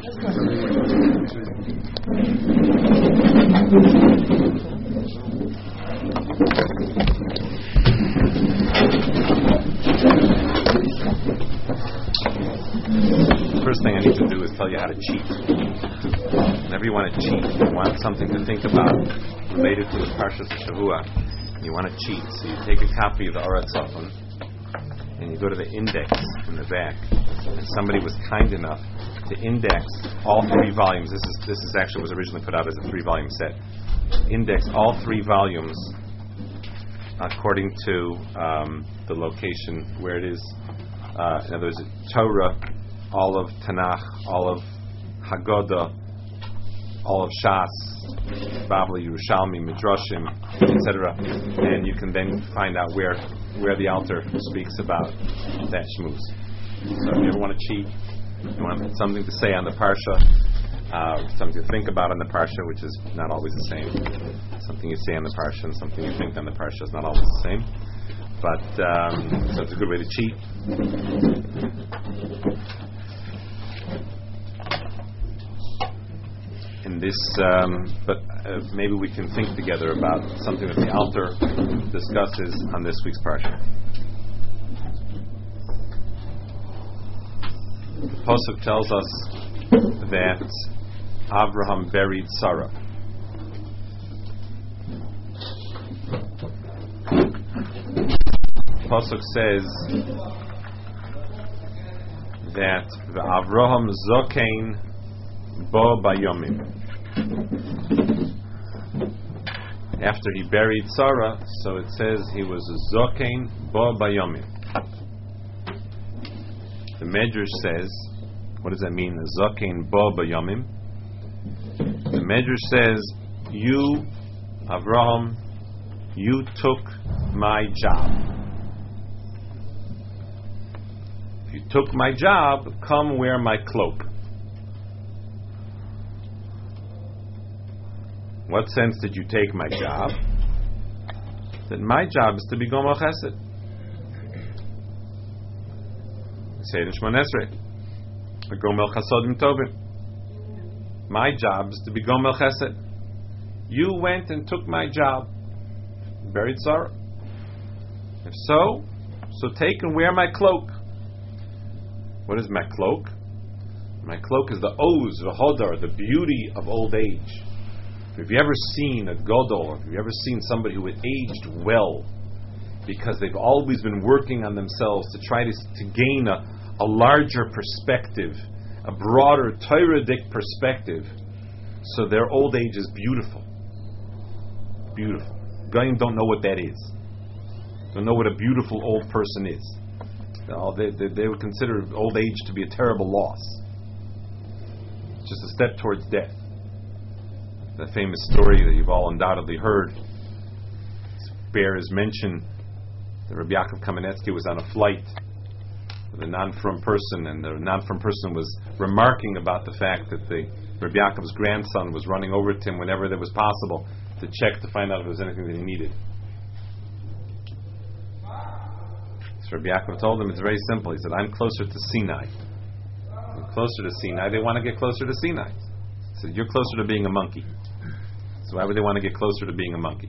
First thing I need to do is tell you how to cheat. Whenever you want to cheat, you want something to think about related to the Parshas Shavua. You want to cheat, so you take a copy of the Orat Sofon and you go to the index in the back. And somebody was kind enough to index all 3 volumes. This is actually was originally put out as a 3-volume set. Index all 3 volumes according to the location where it is. In other words, Torah, all of Tanakh, all of Haggadah, all of Shas, Bavli, Yerushalmi, Midrashim, etc. And you can then find out where the Alter speaks about that shmuz. So if you ever want to cheat, you want something to say on the Parsha, something to think about on the Parsha, which is not always the same. Something you say on the Parsha and something you think on the Parsha is not always the same. But so it's a good way to cheat. In this, maybe we can think together about something that the Alter discusses on this week's Parsha. The Pasuk tells us that Avraham buried Sarah. The Pasuk says that Avraham zokein bo bayomim. After he buried Sarah, so it says he was zokein bo bayomim. The Medrash says, what does that mean? Zokein bo bayomim. The Medrash says, you, Avraham, you took my job. If you took my job, come wear my cloak. What sense did you take my job? That my job is to be Gomel Chesed. Say it in Shemon Esrei. Gomel Chasodim Tovim. My job is to be Gomel Chesed. You went and took my job. Buried Sarah. If so take and wear my cloak. What is my cloak? My cloak is the oz, the hodar, the beauty of old age. If you've ever seen a gadol, if you've ever seen somebody who had aged well, because they've always been working on themselves to try to gain a larger perspective, a broader Torah-dik perspective, so their old age is beautiful. Beautiful. Goyim don't know what that is. Don't know what a beautiful old person is. They would consider old age to be a terrible loss. Just a step towards death. The famous story that you've all undoubtedly heard bears mention that Rabbi Yaakov Kamenetsky was on a flight with a non-from person, and the non-from person was remarking about the fact that Rabbi Yaakov's grandson was running over to him whenever that was possible to check to find out if there was anything that he needed. So Rabbi Yaakov told him it's very simple. He said, I'm closer to Sinai. I'm closer to Sinai. They want to get closer to Sinai. He said, you're closer to being a monkey. So why would they want to get closer to being a monkey?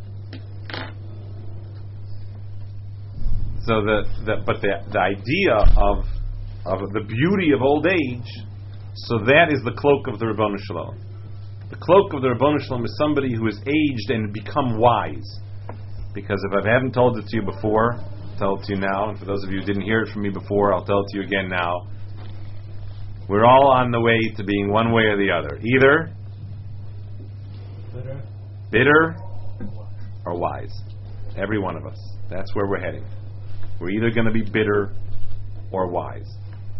So the idea of the beauty of old age, so that is the cloak of the Ribono Shel Olam. The cloak of the Ribono Shel Olam is somebody who has aged and become wise. Because if I haven't told it to you before, I'll tell it to you now. And for those of you who didn't hear it from me before, I'll tell it to you again now. We're all on the way to being one way or the other. Either bitter or wise. Every one of us. That's where we're heading. We're either going to be bitter or wise.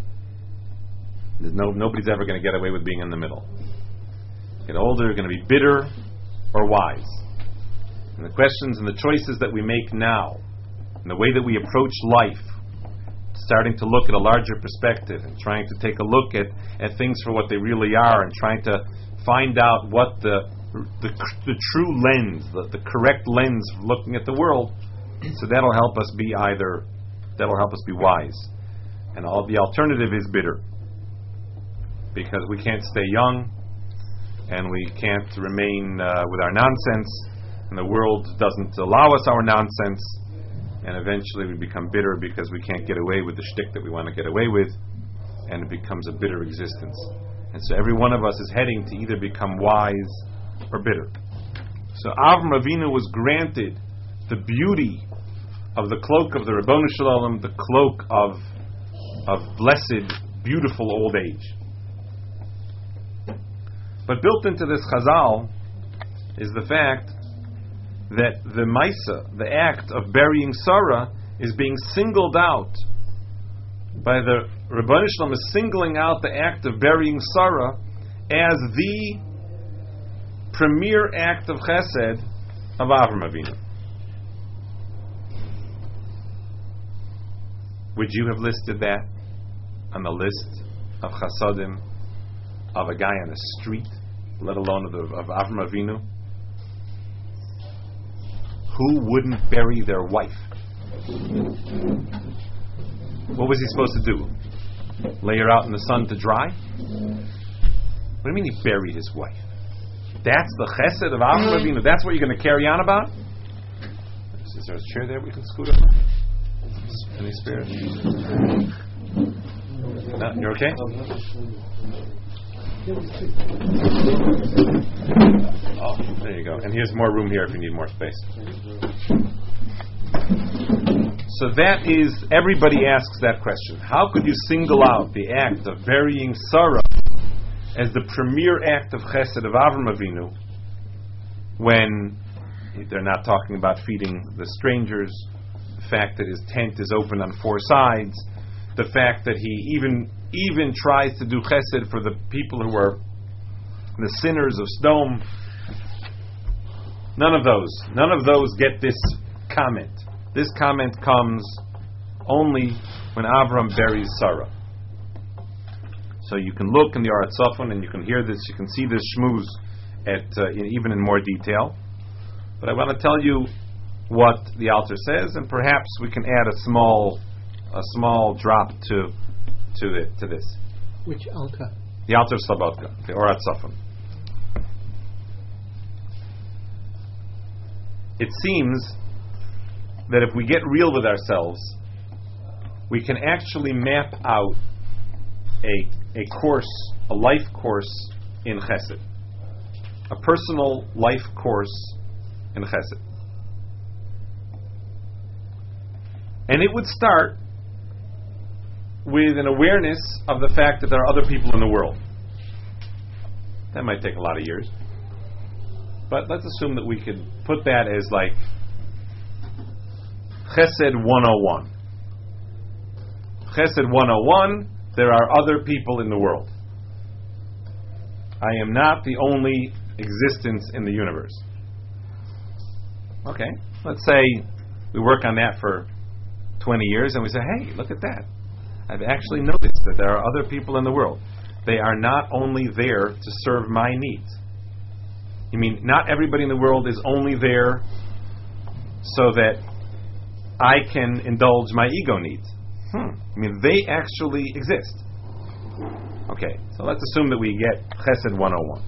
Nobody's ever going to get away with being in the middle. Get older, you're going to be bitter or wise. And the questions and the choices that we make now, and the way that we approach life, starting to look at a larger perspective and trying to take a look at things for what they really are, and trying to find out what the true lens, the correct lens of looking at the world. So that'll help us be wise, and all the alternative is bitter. because we can't stay young, and we can't remain with our nonsense, and the world doesn't allow us our nonsense, and eventually we become bitter because we can't get away with the shtick that we want to get away with, and it becomes a bitter existence. And so every one of us is heading to either become wise or bitter. So Avram Avinu was granted the beauty of the cloak of the Ribono Shel Olam, the cloak of blessed, beautiful old age. But built into this Chazal is the fact that the Maisa, the act of burying Sarah, is being singled out by the Ribono Shel Olam, is singling out the act of burying Sarah as the premier act of Chesed of Avram Avinu. Would you have listed that on the list of Chasadim of a guy on the street, let alone of Avram Avinu? Who wouldn't bury their wife? What was he supposed to do? Lay her out in the sun to dry? What do you mean he buried his wife? That's the chesed of Avram Avinu. That's what you're going to carry on about? Is there a chair there we can scoot over? Any spare? No, you're okay? Oh, there you go. And here's more room here if you need more space. So that is, everybody asks that question. How could you single out the act of burying Sarah as the premier act of chesed of Avram Avinu when they're not talking about feeding the strangers, the fact that his tent is open on four sides, the fact that he even tries to do chesed for the people who are the sinners of Sodom? None of those get this comment. This comment comes only when Avram buries Sarah. So you can look in the Arat Sofon and you can hear this, you can see this shmooze even in more detail. But I want to tell you what the Alter says, and perhaps we can add a small drop to this. Which Alter? The Alter Slabotka, the Arat Sofon. It seems that if we get real with ourselves, we can actually map out a course, a life course in Chesed, a personal life course in Chesed. And it would start with an awareness of the fact that there are other people in the world. That might take a lot of years. But let's assume that we could put that as like Chesed 101. Chesed 101, there are other people in the world. I am not the only existence in the universe. Okay, let's say we work on that for 20 years and we say, hey, look at that. I've actually noticed that there are other people in the world. They are not only there to serve my needs. You mean not everybody in the world is only there so that I can indulge my ego needs? I mean, they actually exist. Okay, so let's assume that we get Chesed 101.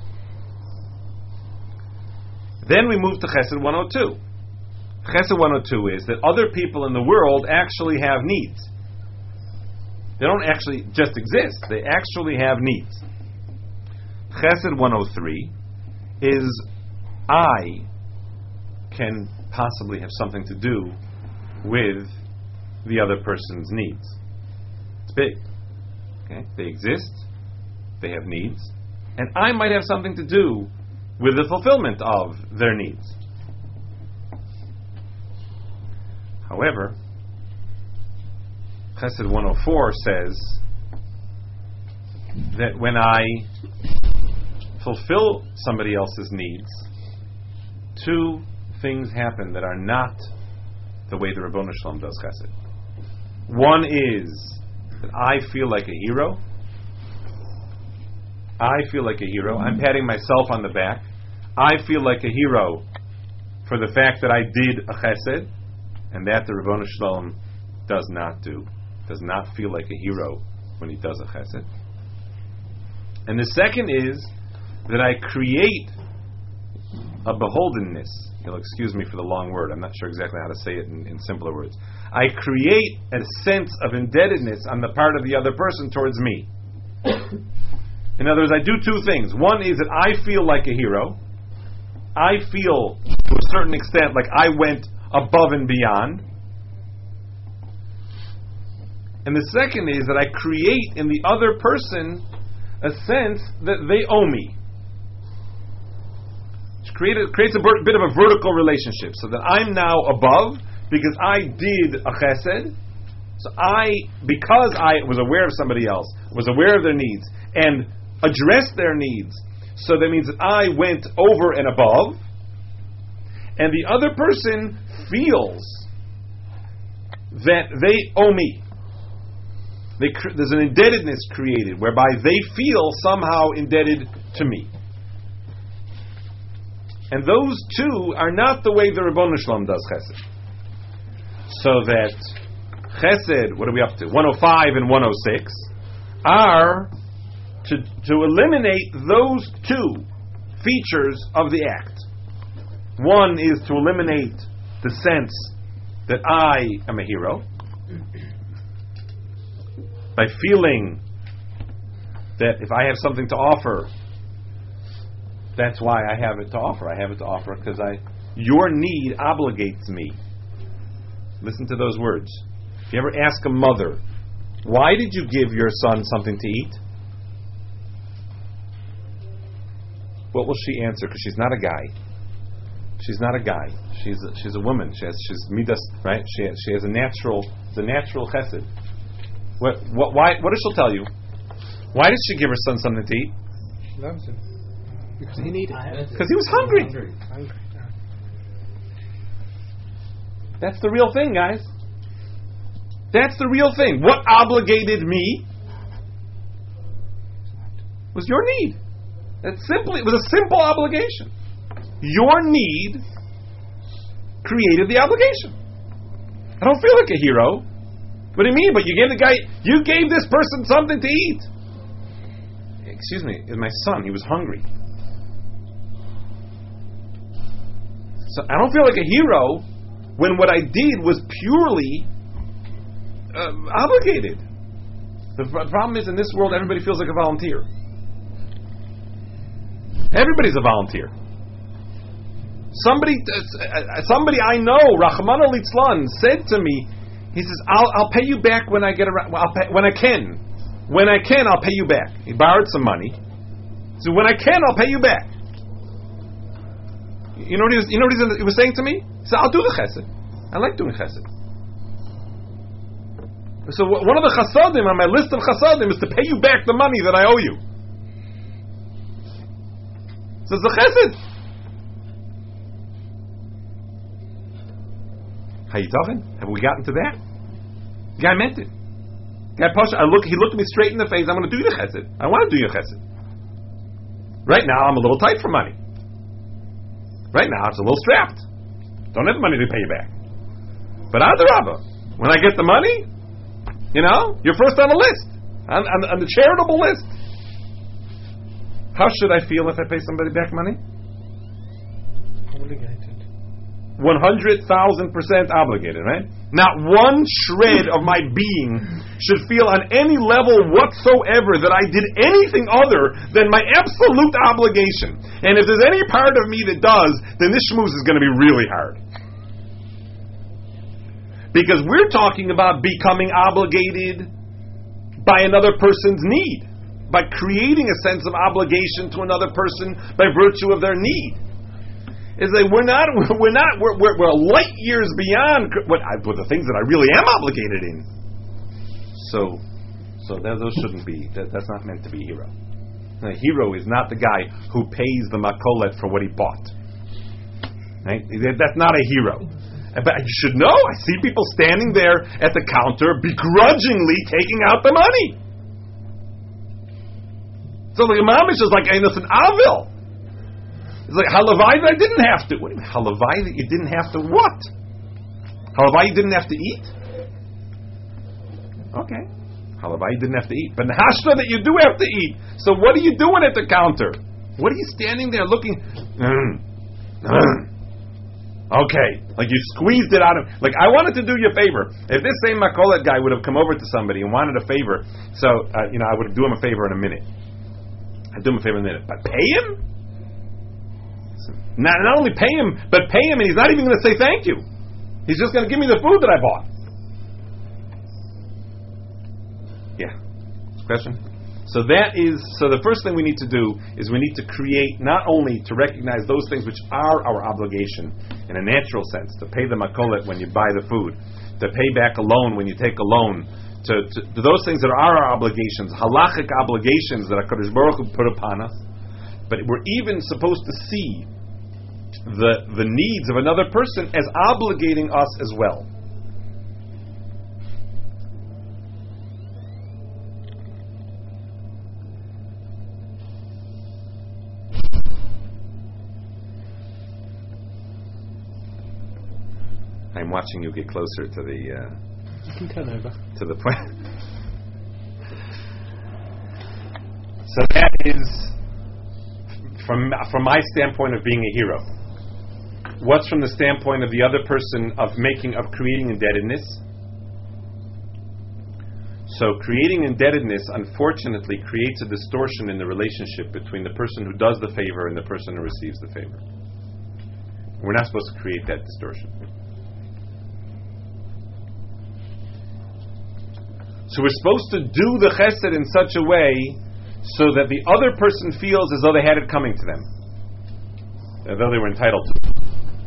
Then we move to Chesed 102. Chesed 102 is that other people in the world actually have needs. They don't actually just exist. They actually have needs. Chesed 103 is I can possibly have something to do with the other person's needs. It's big. Okay? They exist, they have needs, and I might have something to do with the fulfillment of their needs. However, Chesed 104 says that when I fulfill somebody else's needs, two things happen that are not the way the Ribono Shel Olam does Chesed. One is that I feel like a hero. I feel like a hero. I'm patting myself on the back. I feel like a hero for the fact that I did a Chesed, and that the Ribono Shel Olam does not do. Does not feel like a hero when he does a Chesed. And the second is that I create a beholdenness. You'll excuse me for the long word. I'm not sure exactly how to say it in simpler words. I create a sense of indebtedness on the part of the other person towards me. In other words, I do two things. One is that I feel like a hero. I feel, to a certain extent, like I went above and beyond. And the second is that I create in the other person a sense that they owe me. It creates a bit of a vertical relationship, so that I'm now above because I did a chesed. So because I was aware of somebody else, was aware of their needs, and addressed their needs, so that means that I went over and above, and the other person feels that they owe me. There's an indebtedness created, whereby they feel somehow indebted to me. And those two are not the way the Ribono Shel Olam does chesed. So that chesed, what are we up to? 105 and 106 are to eliminate those two features of the act. One is to eliminate the sense that I am a hero by feeling that if I have something to offer, that's why I have it to offer. I have it to offer because your need obligates me. Listen to those words. If you ever ask a mother, why did you give your son something to eat? What will she answer? Because she's not a guy. She's not a guy. She's a woman. She's midas, right? She has a natural chesed. Why? What does she tell you? Why did she give her son something to eat? She loves him. Because he needed it. Because he was hungry. That's the real thing, guys. That's the real thing. What obligated me was your need. It was a simple obligation. Your need created the obligation. I don't feel like a hero. What do you mean? But you gave this person something to eat. Excuse me, it's my son. He was hungry. So I don't feel like a hero when what I did was purely obligated. The problem is, in this world, everybody feels like a volunteer. Everybody's a volunteer. Somebody I know, Rahman al-Litzlan, said to me, he says, I'll pay you back when I get around. When I can. When I can, I'll pay you back. He borrowed some money. So when I can, I'll pay you back. You know what he was saying to me? He said, I'll do the chesed. I like doing chesed. So one of the chasadim on my list of chasadim is to pay you back the money that I owe you. So it's the chesed. How you talking? Have we gotten to that? The guy meant it. He looked me straight in the face. I'm going to do the chesed. I want to do your chesed. Right now, I'm a little tight for money. Right now, it's a little strapped. Don't have the money to pay you back. But Adarabba, when I get the money, you're first on the list, on the charitable list. How should I feel if I pay somebody back money? Obligated. 100,000% obligated, right? Not one shred of my being should feel on any level whatsoever that I did anything other than my absolute obligation. And if there's any part of me that does, then this schmooze is going to be really hard. Because we're talking about becoming obligated by another person's need, by creating a sense of obligation to another person by virtue of their need. Is that we're light years beyond what the things that I really am obligated in. So those shouldn't be. That's not meant to be a hero. A hero is not the guy who pays the makolet for what he bought. Right? That's not a hero. But you should know. I see people standing there at the counter, begrudgingly taking out the money. So the mamish is like an innocent avil. It's like halavai that I didn't have to. What do you mean halavai that you didn't have to what? Halavai you didn't have to eat? Okay. Halavai didn't have to eat. But Nahashta that you do have to eat. So what are you doing at the counter? What are you standing there looking? Okay, like you squeezed it out of. Like I wanted to do you a favor. If this same Makolet guy would have come over to somebody and wanted a favor, so I would do him a favor in a minute. I'd do him a favor in a minute, but pay him? Not only pay him, but pay him, and he's not even going to say thank you. He's just going to give me the food that I bought. Yeah. Question? So the first thing we need to do is we need to create, not only to recognize those things which are our obligation in a natural sense, to pay the makolet when you buy the food, to pay back a loan when you take a loan, to those things that are our obligations, halachic obligations that HaKadosh Baruch Hu put upon us. But we're even supposed to see the needs of another person as obligating us as well. I'm watching you get closer to the You can turn over. to the point. So that is from my standpoint of being a hero. What's from the standpoint of the other person of creating indebtedness? So creating indebtedness, unfortunately, creates a distortion in the relationship between the person who does the favor and the person who receives the favor. We're not supposed to create that distortion. So we're supposed to do the chesed in such a way so that the other person feels as though they had it coming to them, as though they were entitled to it.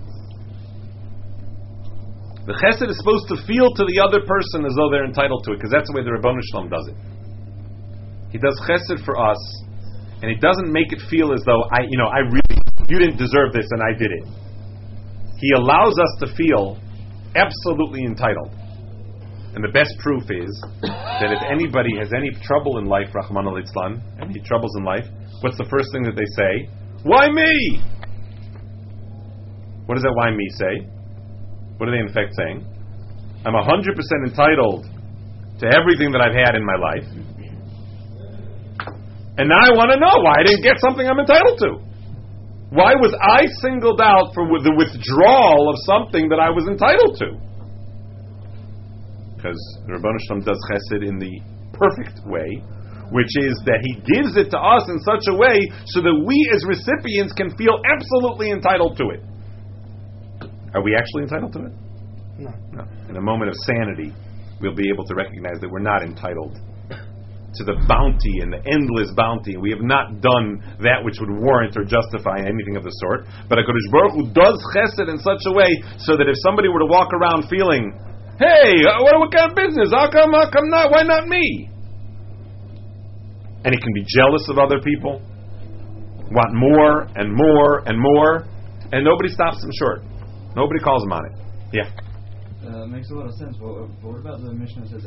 The chesed is supposed to feel to the other person as though they're entitled to it, because that's the way the Rebbeinu Shalom does it. He does chesed for us, and he doesn't make it feel as though you didn't deserve this and I did it. He allows us to feel absolutely entitled. And the best proof is that if anybody has any trouble in life, Rahman al-Islam, any troubles in life, what's the first thing that they say? Why me? What does that why me say? What are they in fact saying? I'm 100% entitled to everything that I've had in my life. And now I want to know why I didn't get something I'm entitled to. Why was I singled out for the withdrawal of something that I was entitled to? Because the Rebbeinu Shalom does chesed in the perfect way, which is that he gives it to us in such a way so that we as recipients can feel absolutely entitled to it. Are we actually entitled to it? No. In a moment of sanity, we'll be able to recognize that we're not entitled to the bounty and the endless bounty. We have not done that which would warrant or justify anything of the sort. But HaKadosh Baruch Hu does chesed in such a way so that if somebody were to walk around feeling, hey, what kind of business? How come not? Why not me? And he can be jealous of other people, want more and more and more, and nobody stops him short. Nobody calls him on it. Yeah. Makes a lot of sense. But what about the Mishnah that says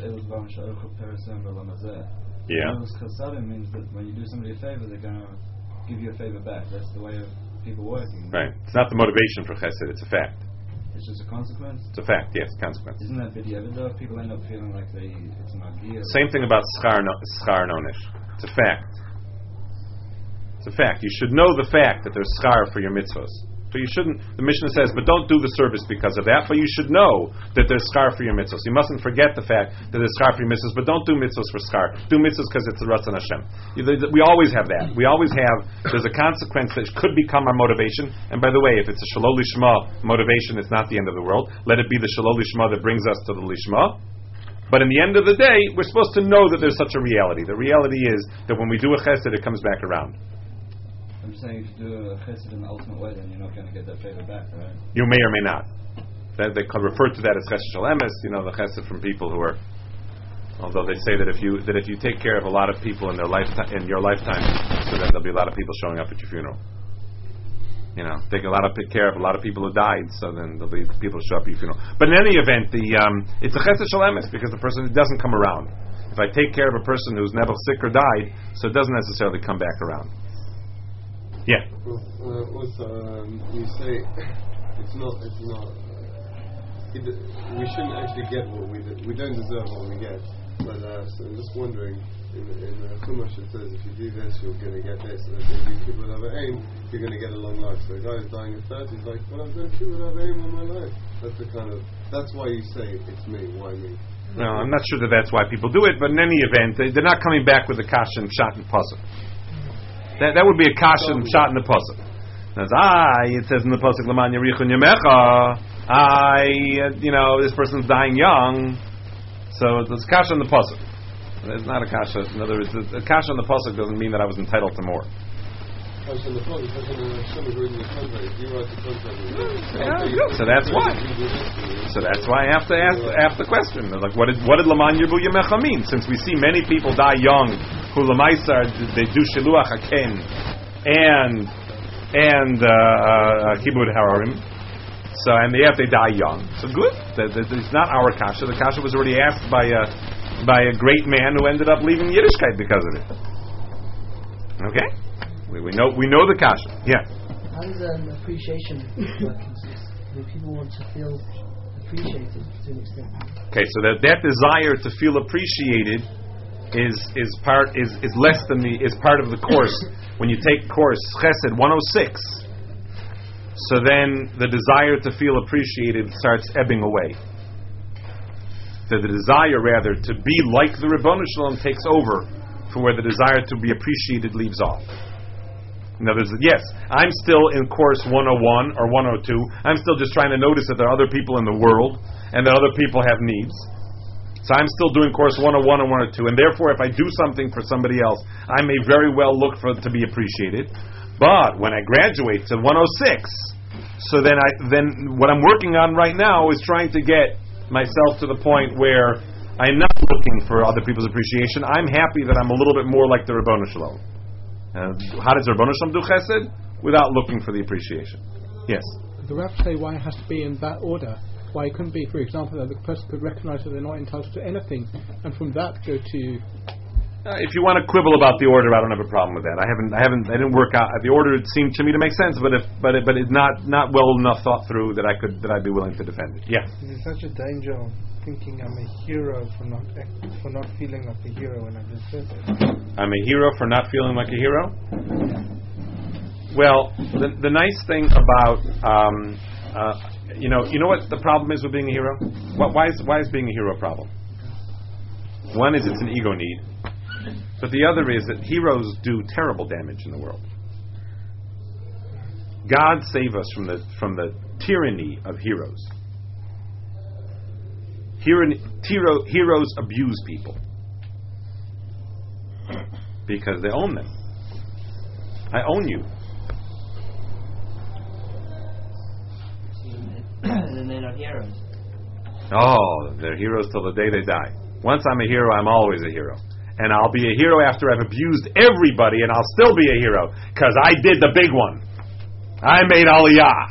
Yeah. Chasadim means that when you do somebody a favor, they're going to give you a favor back. That's the way of people working. Right. It's not the motivation for chesed, it's a fact. It's just a consequence? It's a fact, yes, consequence. Isn't that b'diavad though? People end up feeling like it's an idea. Same thing about schar nonesh. It's a fact. It's a fact. You should know the fact that there's schar for your mitzvahs. So you shouldn't, the Mishnah says, but don't do the service because of that, but you should know that there's schar for your mitzvahs. You mustn't forget the fact that there's schar for your mitzvahs, but don't do mitzvahs for schar. Do mitzvahs because it's the Ratzon Hashem. We always have that. We always have, there's a consequence that could become our motivation, and by the way, if it's a Shalom Lishma motivation, it's not the end of the world. Let it be the Shalom Lishma that brings us to the Lishma. But in the end of the day, we're supposed to know that there's such a reality. The reality is that when we do a chesed, it comes back around. I'm saying if you do a chesed in the ultimate way, then you're not going to get that favor back, right? You may or may not. They could refer to that as chesed shel emes, the chesed from people who are. Although they say that if you take care of a lot of people in your lifetime, so then there'll be a lot of people showing up at your funeral. Take care of a lot of people who died, so then there'll be people who show up at your funeral. But in any event, it's a chesed shel emes because the person doesn't come around. If I take care of a person who's never sick or died, so it doesn't necessarily come back around. Yeah. Also, we say it's not. We shouldn't actually get what we don't deserve what we get. But so I'm just wondering, in Chumash it says if you do this, you're going to get this, and if you do kibbud aim, you're going to get a long life. So a guy who's dying at 30, he's like, well, I've done kibbud aim all my life. That's why you say it's me. Why me? No, I'm not sure that's why people do it, but in any event, they're not coming back with a kasha and shot and pasuk. That would be a kasha and shot and a pasuk. It says in the pasuk, Laman Yerichon Yamecha, this person's dying young, so it's kasha on the pasuk. It's not a kasha. In other words, a kasha on the pasuk doesn't mean that I was entitled to more. Kasha on the pasuk, So that's why. So that's why I have to ask the question. Like, what did Laman Yirbu Yamecha mean? Since we see many people die young, who Lamaisar they do Shiluach Haken and Kibud Hararim. So and they die young. So good. It's not our kasha. The kasha was already asked by a great man who ended up leaving Yiddishkeit because of it. Okay, we know the kasha. Yeah. How does an appreciation work? People want to feel appreciated to an extent. Okay, so that desire to feel appreciated is part of the course. When you take course Chesed 106, so then the desire to feel appreciated starts ebbing away. The desire, rather, to be like the Ribono Shel Olam takes over for where the desire to be appreciated leaves off. In other words, yes, I'm still in course 101 or 102. I'm still just trying to notice that there are other people in the world and that other people have needs. So I'm still doing course 101 and 102, and therefore if I do something for somebody else, I may very well look for it to be appreciated. But when I graduate to 106, so then what I'm working on right now is trying to get myself to the point where I'm not looking for other people's appreciation. I'm happy that I'm a little bit more like the Ribono Shel Olam. How does Ribono Shel Olam do chesed? Without looking for the appreciation. Yes? The Rav say why it has to be in that order. Why it couldn't be, for example, that the person could recognize that they're not entitled to anything, and from that go to. If you want to quibble about the order, I don't have a problem with that. I didn't work out the order. It seemed to me to make sense, but it's not well enough thought through that I'd be willing to defend it. Yeah. There's such a danger of thinking I'm a hero for not feeling like a hero when I just said it. I'm a hero for not feeling like a hero. Well, the nice thing about you know what the problem is with being a hero? Why is being a hero a problem? One is it's an ego need, but the other is that heroes do terrible damage in the world. God save us from the tyranny of heroes. Heroes abuse people because they own them. I own you. And then they're not heroes. Oh, they're heroes till the day they die. Once I'm a hero, I'm always a hero. And I'll be a hero after I've abused everybody, and I'll still be a hero, because I did the big one. I made Aliyah.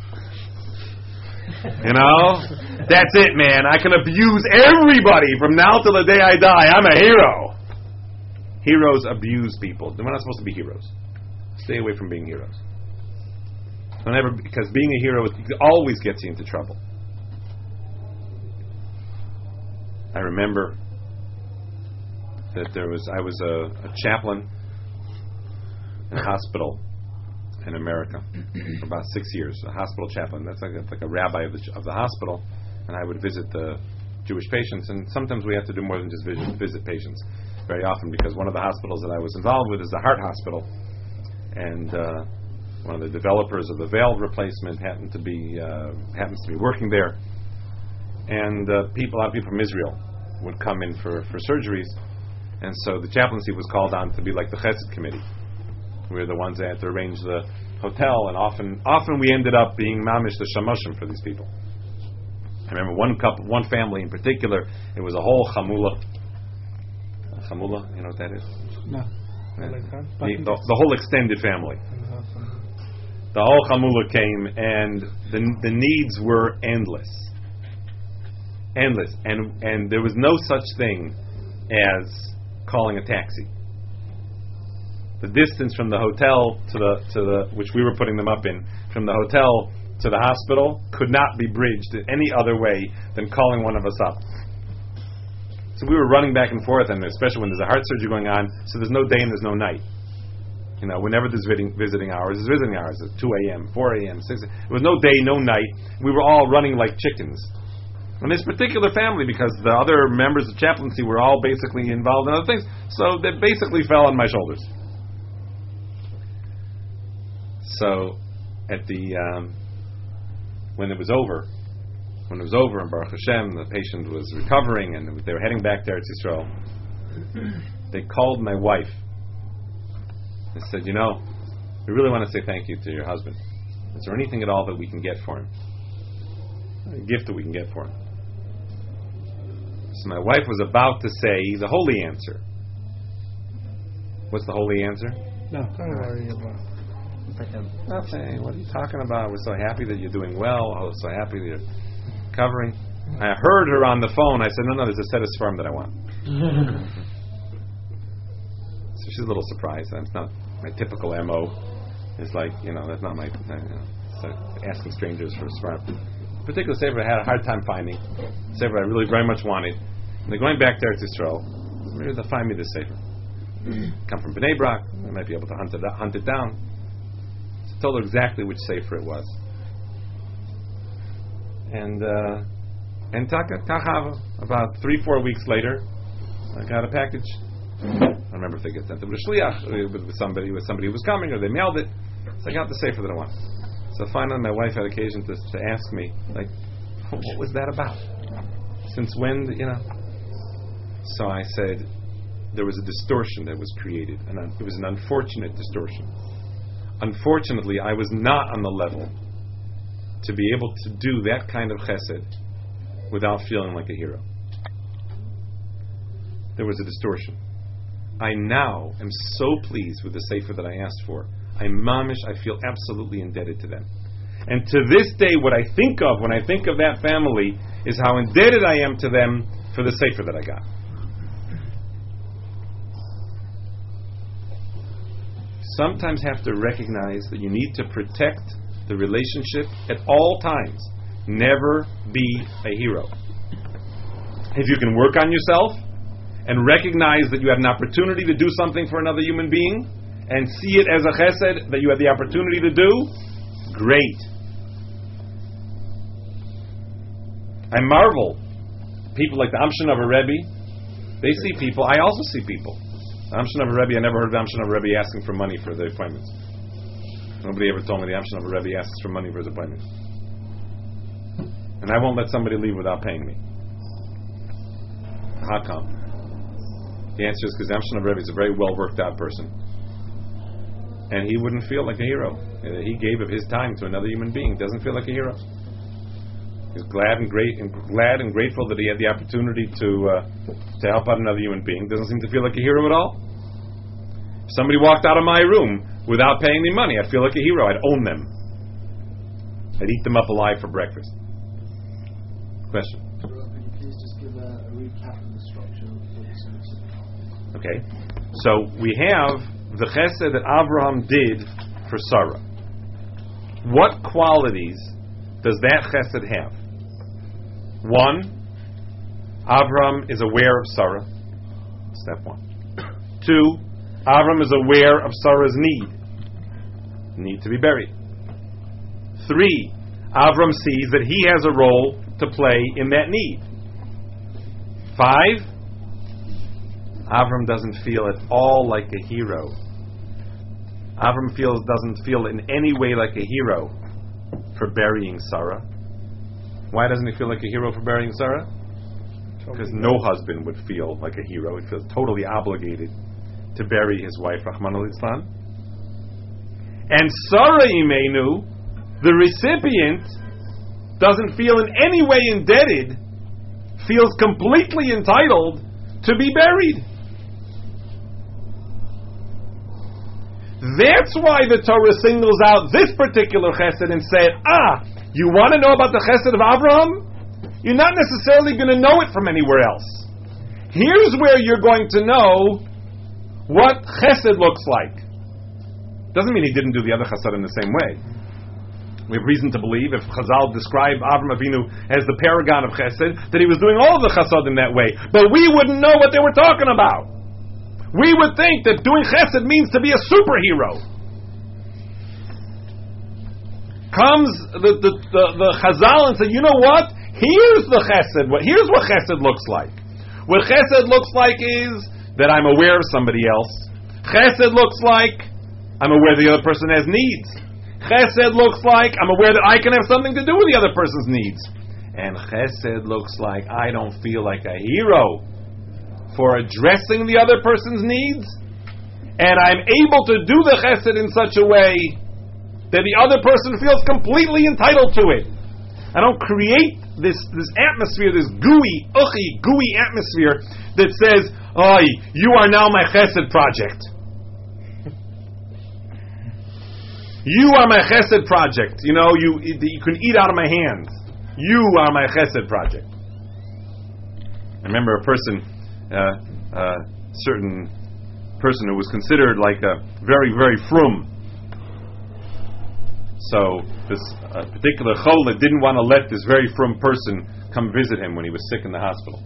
You know? That's it, man. I can abuse everybody from now till the day I die. I'm a hero. Heroes abuse people. We're not supposed to be heroes. Stay away from being heroes. Because being a hero always gets you into trouble. I remember that I was a chaplain in a hospital in America for about 6 years. A hospital chaplain. That's like a rabbi of the hospital, and I would visit the Jewish patients. And sometimes we have to do more than just visit patients. Very often, because one of the hospitals that I was involved with is the heart hospital, and one of the developers of the valve replacement happens to be working there, and a lot of people from Israel would come in for surgeries, and so the chaplaincy was called on to be like the Chesed committee. We were the ones that had to arrange the hotel, and often we ended up being mamish the shamoshim for these people. I remember one family in particular. It was a whole chamula. Chamula, you know what that is? No. Yeah. The whole extended family. The whole chamula came, and the needs were endless, and there was no such thing as calling a taxi. The distance from the hotel to the which we were putting them up in, from the hotel to the hospital, could not be bridged in any other way than calling one of us up. So we were running back and forth, and especially when there's a heart surgery going on, so there's no day and there's no night. Whenever there's visiting hours, there's visiting hours at 2 a.m., 4 a.m., 6 a.m. There was no day, no night. We were all running like chickens. And this particular family, because the other members of chaplaincy were all basically involved in other things, so they basically fell on my shoulders. So, when it was over, and Baruch Hashem, the patient was recovering, and they were heading back to Eretz Yisrael, they called my wife. They said, we really want to say thank you to your husband. Is there anything at all that we can get for him? A gift that we can get for him. So my wife was about to say the holy answer. What's the holy answer? No, don't worry about it. Nothing. What are you talking about? We're so happy that you're doing well. I was so happy that you're recovering. I heard her on the phone. I said, no, there's a set of sperm that I want. So she's a little surprised. That's not my typical MO. It's like, that's not my... So asking strangers for sperm. Particular sefer I had a hard time finding. Sefer I really very much wanted. And they're going back there to Israel. Maybe they'll find me this sefer. Come from Bnei Brak. I might be able to hunt it down. So I told her exactly which sefer it was. And Tachava, about 3-4 weeks later, I got a package. I don't remember if they get sent to a shliach with somebody who was coming, or they mailed it. So I got the sefer that I want. So finally, my wife had occasion to ask me, what was that about? Since when, So I said, there was a distortion that was created, and it was an unfortunate distortion. Unfortunately, I was not on the level to be able to do that kind of chesed without feeling like a hero. There was a distortion. I now am so pleased with the sefer that I asked for. I feel absolutely indebted to them. And to this day, what I think of when I think of that family is how indebted I am to them for the sefer that I got. Sometimes have to recognize that you need to protect the relationship at all times. Never be a hero. If you can work on yourself and recognize that you have an opportunity to do something for another human being, and see it as a chesed that you had the opportunity to do, great. I marvel. People like the Amshinover Rebbe, they see people. I also see people. The Amshinover Rebbe, I never heard the Amshinover Rebbe asking for money for the appointments. Nobody ever told me the Amshinover Rebbe asks for money for his appointments. And I won't let somebody leave without paying me. How come? The answer is because the Amshinover Rebbe is a very well worked out person. And he wouldn't feel like a hero. He gave of his time to another human being. Doesn't feel like a hero. He's glad and grateful that he had the opportunity to help out another human being. Doesn't seem to feel like a hero at all. If somebody walked out of my room without paying me money, I'd feel like a hero. I'd own them. I'd eat them up alive for breakfast. Question? Could you please just give a recap of the structure of the service? Okay. So we have the chesed that Avraham did for Sarah. What qualities does that chesed have? 1, Avraham is aware of Sarah. Step 1. 2, Avraham is aware of Sarah's need to be buried. 3, Avraham sees that he has a role to play in that need. 5, Avram doesn't feel at all like a hero. Avram doesn't feel in any way like a hero for burying Sarah. Why doesn't he feel like a hero for burying Sarah? Because no husband would feel like a hero. He feels totally obligated to bury his wife, Rahman al-Islam. And Sarah Imeinu, the recipient, doesn't feel in any way indebted, feels completely entitled to be buried. That's why the Torah singles out this particular chesed and said, you want to know about the chesed of Avraham? You're not necessarily going to know it from anywhere else. Here's where you're going to know what chesed looks like. Doesn't mean he didn't do the other chesed in the same way. We have reason to believe, if Chazal described Avram Avinu as the paragon of Chesed, that he was doing all of the Chesed in that way. But we wouldn't know what they were talking about. We would think that doing Chesed means to be a superhero. Comes the Chazal and said, you know what? Here's the Chesed. Here's what Chesed looks like. What Chesed looks like is that I'm aware of somebody else. Chesed looks like I'm aware the other person has needs. Chesed looks like I'm aware that I can have something to do with the other person's needs. And Chesed looks like I don't feel like a hero for addressing the other person's needs, and I'm able to do the Chesed in such a way that the other person feels completely entitled to it. I don't create this atmosphere, this gooey atmosphere that says, "Oh, you are now my Chesed project. You are my Chesed project. You know, you can eat out of my hands. You are my Chesed project." I remember a certain person who was considered like a very, very frum. So this particular Chola didn't want to let this very frum person come visit him when he was sick in the hospital.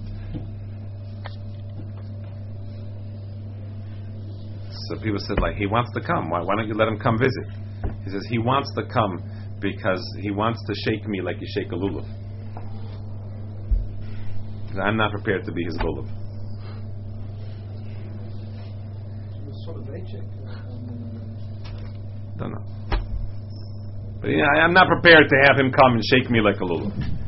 So people said, like, he wants to come. Why don't you let him come visit? He says, he wants to come because he wants to shake me like you shake a lulav. I'm not prepared to be his lulav. Don't know. But I'm not prepared to have him come and shake me like a lulav.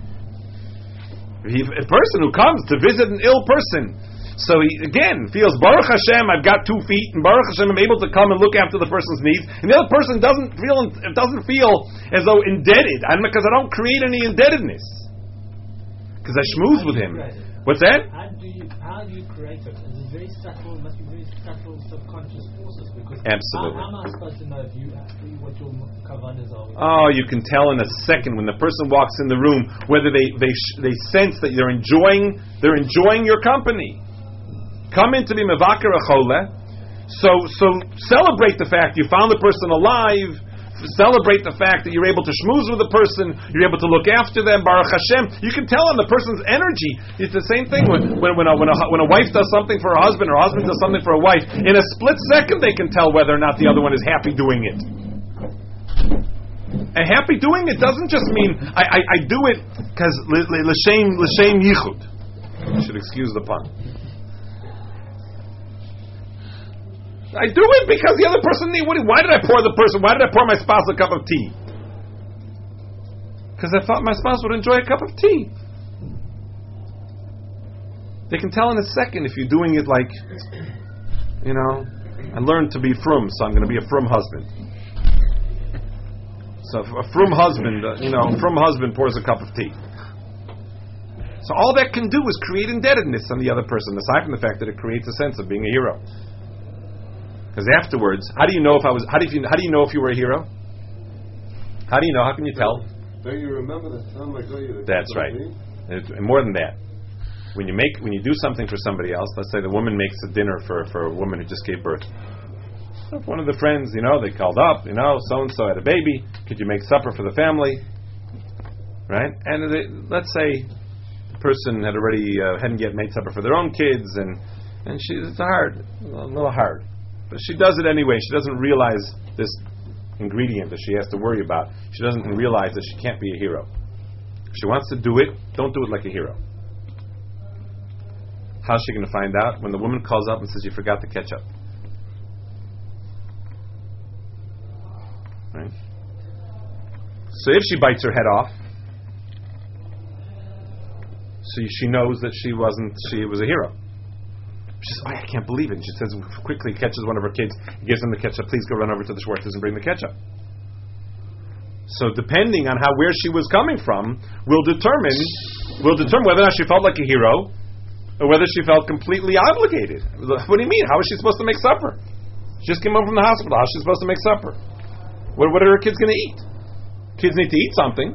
A person who comes to visit an ill person, so he again feels, Baruch Hashem, I've got 2 feet, and Baruch Hashem, I'm able to come and look after the person's needs, and the other person doesn't feel as though indebted, because I don't create any indebtedness, because I schmooze with him. What's that? How do you create it? It's very subtle. Must be very subtle subconscious forces. Because absolutely. How am I supposed to know what your kavanas are? Oh, you can tell in a second when the person walks in the room whether they sense that they're enjoying your company. Come in to be mevaker a chole. So celebrate the fact you found the person alive. Celebrate the fact that you're able to schmooze with the person, you're able to look after them, Baruch Hashem. You can tell on the person's energy. It's the same thing when a wife does something for her husband, or a husband does something for a wife. In a split second they can tell whether or not the other one is happy doing it. And happy doing it doesn't just mean I do it because l'shem yichud. You should excuse the pun. I do it because the other person needs. Why did I pour my spouse a cup of tea? Because I thought my spouse would enjoy a cup of tea. They can tell in a second if you're doing it like, I learned to be frum, so I'm going to be a frum husband. So a frum husband, frum husband pours a cup of tea. So all that can do is create indebtedness on the other person, aside from the fact that it creates a sense of being a hero. Because afterwards, how do you know if you were a hero? How do you know? How can you tell? Don't you remember the time I got you? That's right. And more than that, when you do something for somebody else, let's say the woman makes a dinner for a woman who just gave birth. So if one of the friends, they called up, so and so had a baby. Could you make supper for the family? Right? And let's say the person hadn't yet made supper for their own kids, and it's a little hard. But she does it anyway. She doesn't realize this ingredient that she has to worry about. She doesn't realize that she can't be a hero. If she wants to do it, don't do it like a hero. How's she going to find out? When the woman calls up and says, you forgot the ketchup. Right? So if she bites her head off, so she knows that she was a hero. She says, I can't believe it. And she says, quickly catches one of her kids, gives them the ketchup. Please go run over to the Schwartzes and bring the ketchup. So depending on where she was coming from, will determine whether or not she felt like a hero, or whether she felt completely obligated. What do you mean? How is she supposed to make supper? She just came home from the hospital. How is she supposed to make supper? What are her kids going to eat? Kids need to eat something.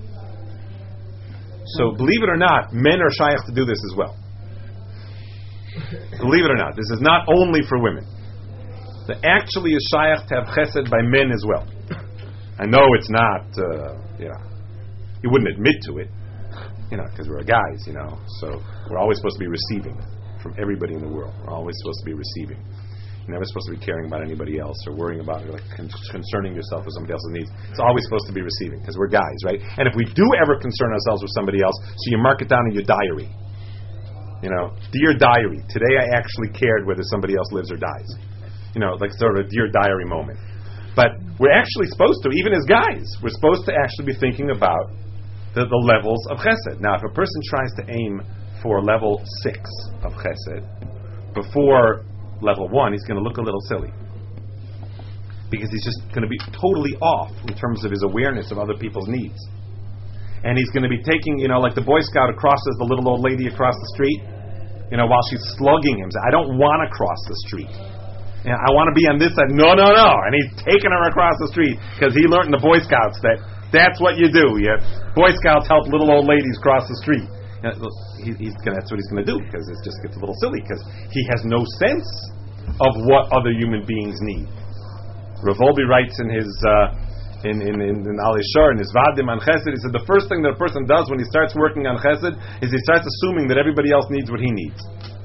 So believe it or not, men are shaykh to do this as well. Believe it or not, this is not only for women. There actually is shaykh to have chesed by men as well. I know it's not, you wouldn't admit to it, because we're guys, so we're always supposed to be receiving from everybody in the world. We're always supposed to be receiving. You're never supposed to be caring about anybody else or worrying about it, like concerning yourself with somebody else's needs. It's always supposed to be receiving, because we're guys, right? And if we do ever concern ourselves with somebody else, so you mark it down in your diary. Dear diary, today I actually cared whether somebody else lives or dies. Like sort of a dear diary moment. But we're actually supposed to, even as guys, we're supposed to actually be thinking about the levels of chesed. Now, if a person tries to aim for level 6 of chesed before level 1, he's going to look a little silly. Because he's just going to be totally off in terms of his awareness of other people's needs. And he's going to be taking, like the Boy Scout crosses the little old lady across the street, while she's slugging him. I don't want to cross the street. I want to be on this side. No. And he's taking her across the street because he learned in the Boy Scouts that that's what you do. Boy Scouts help little old ladies cross the street. That's what he's going to do, because it just gets a little silly, because he has no sense of what other human beings need. Rav Wolbe writes in his in Al-Ishar, in his Vadim on Chesed, he said the first thing that a person does when he starts working on Chesed is he starts assuming that everybody else needs what he needs.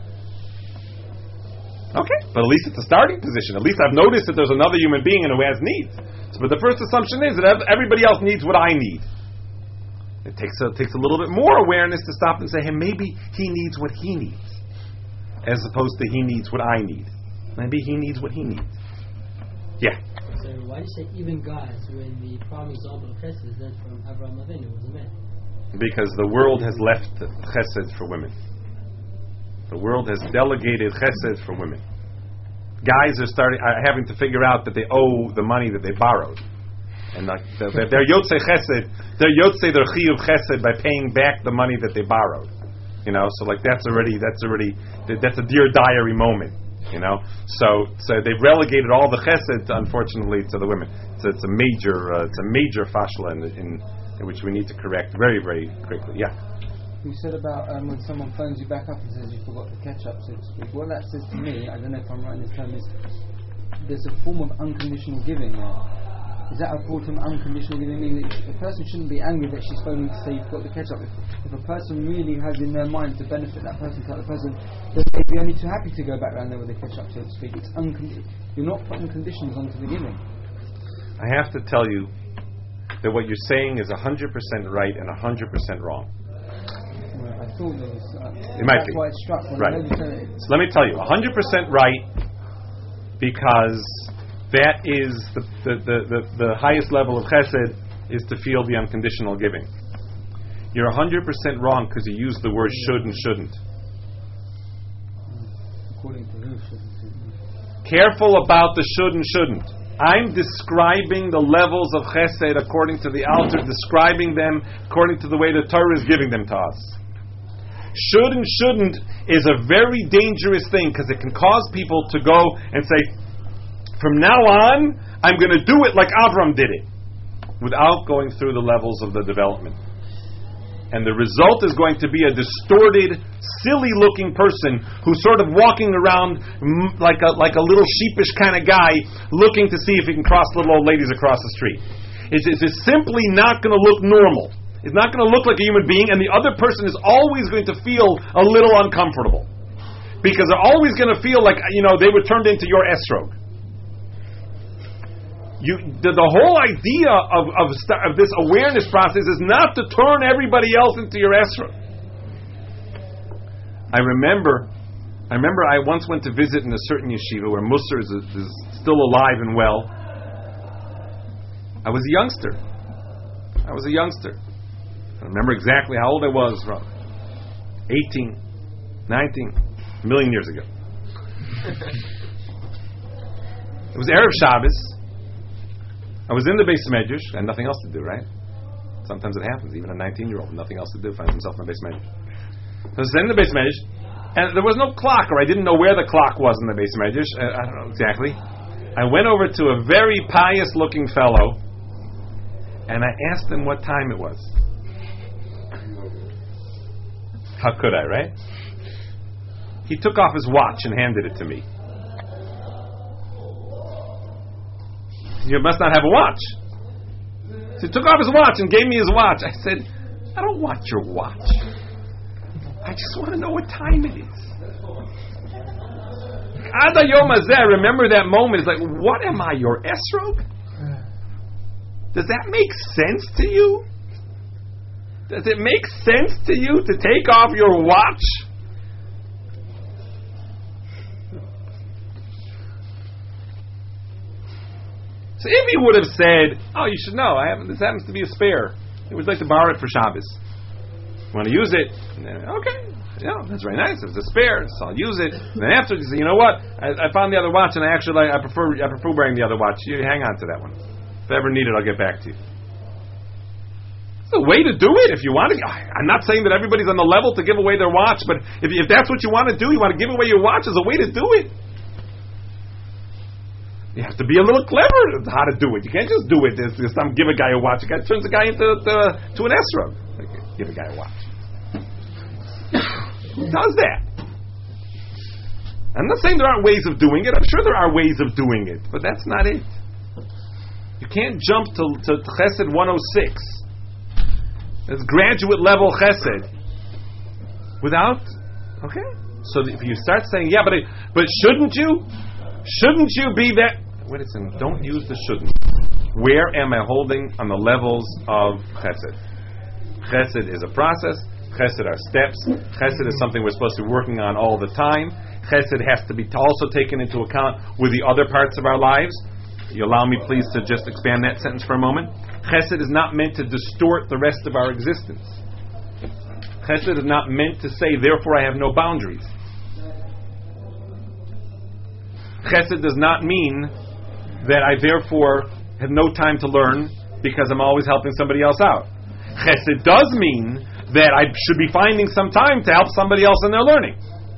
Okay, but at least it's a starting position. At least I've noticed that there's another human being who has needs. But the first assumption is that everybody else needs what I need. It takes a little bit more awareness to stop and say, hey, maybe he needs what he needs, as opposed to he needs what I need. Maybe he needs what he needs. Yeah. So why do you say even guys when the prime example of chesed is then from Avraham Avinu, was a man? Because the world has left chesed for women. The world has delegated chesed for women. Guys are having to figure out that they owe the money that they borrowed. And they're yotzei chesed, they're yotzei their chiyuv chesed by paying back the money that they borrowed. So like that's a dear diary moment. So they've relegated all the chesed, unfortunately, to the women. So it's a major fashla in which we need to correct very, very quickly. Yeah. You said about when someone phones you back up and says you forgot the ketchup, so to speak. What that says to me, I don't know if I'm right in this term, is there's a form of unconditional giving there. Is that a form of unconditional giving? Meaning that a person shouldn't be angry that she's phoning to say you've got the ketchup. If a person really has in their mind to benefit that person, to help the person, then they'd be only too happy to go back around there with the ketchup, so to speak. It's you're not putting conditions onto the giving. I have to tell you that what you're saying is 100% right and 100% wrong. I thought there was. It might be. That's why it struck. Right. So let me tell you, 100% right, because that is the highest level of chesed, is to feel the unconditional giving. You're 100% wrong because you use the word should and shouldn't. According to who shouldn't? Careful about the should and shouldn't. I'm describing the levels of chesed according to the Alter, describing them according to the way the Torah is giving them to us. Should and shouldn't is a very dangerous thing, because it can cause people to go and say, from now on, I'm going to do it like Avram did it, without going through the levels of the development. And the result is going to be a distorted, silly-looking person who's sort of walking around like a little sheepish kind of guy, looking to see if he can cross little old ladies across the street. It's simply not going to look normal. It's not going to look like a human being, and the other person is always going to feel a little uncomfortable, because they're always going to feel like they were turned into your esrog. The whole idea of this awareness process is not to turn everybody else into your esrog. I remember I once went to visit in a certain yeshiva where Musar is still alive and well. I was a youngster. I remember exactly how old I was, 18, 19, a million years ago. It was Erev Shabbos. I was in the Beis Medrash. I had nothing else to do, right? Sometimes it happens. Even a 19-year-old, nothing else to do, finds himself in the Beis Medrash. So I was in the Beis Medrash, and there was no clock, or I didn't know where the clock was in the Beis Medrash. I don't know exactly. I went over to a very pious-looking fellow, and I asked him what time it was. How could I, right? He took off his watch and handed it to me. You must not have a watch. So he took off his watch and gave me his watch. I said, I don't want your watch. I just want to know what time it is. Ada Yom Hazeh, remember that moment. It's like, what am I, your esrog? Does that make sense to you? Does it make sense to you to take off your watch? So if he would have said, oh, you should know, this happens to be a spare. He would like to borrow it for Shabbos. Want to use it? Okay. Yeah, that's very nice. It's a spare, so I'll use it. And then after, you say, you know what? I found the other watch, and I prefer wearing the other watch. You hang on to that one. If I ever need it, I'll get back to you. It's a way to do it. If you want to, I'm not saying that everybody's on the level to give away their watch, but if that's what you want to do, you want to give away your watch as a way to do it. You have to be a little clever how to do it. You can't just do it. Give a guy a watch. A guy turns a guy into to an esrog. Give a guy a watch. Who does that? I'm not saying there aren't ways of doing it. I'm sure there are ways of doing it, but that's not it. You can't jump to Chesed 106. It's graduate level Chesed without. Okay, so if you start saying, yeah, but shouldn't you? Shouldn't you be that? Wait a second. Don't use the shouldn't. Where am I holding on the levels of Chesed? Chesed is a process. Chesed are steps. Chesed is something we're supposed to be working on all the time. Chesed has to be also taken into account with the other parts of our lives. You allow me, please, to just expand that sentence for a moment. Chesed is not meant to distort the rest of our existence. Chesed is not meant to say, therefore I have no boundaries. Chesed does not mean that I therefore have no time to learn because I'm always helping somebody else out. Chesed does mean that I should be finding some time to help somebody else in their learning.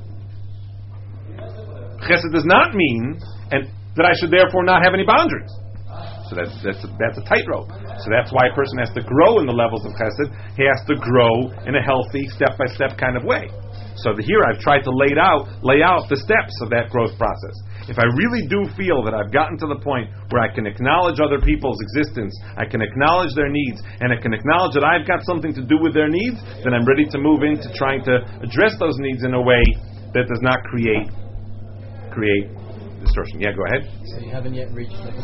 Chesed does not mean that I should therefore not have any boundaries. So that's a tightrope. So that's why a person has to grow in the levels of Chesed. He has to grow in a healthy, step-by-step kind of way. So here I've tried to lay out the steps of that growth process. If I really do feel that I've gotten to the point where I can acknowledge other people's existence, I can acknowledge their needs, and I can acknowledge that I've got something to do with their needs, then I'm ready to move into trying to address those needs in a way that does not create distortion. Yeah, go ahead. So you haven't yet reached level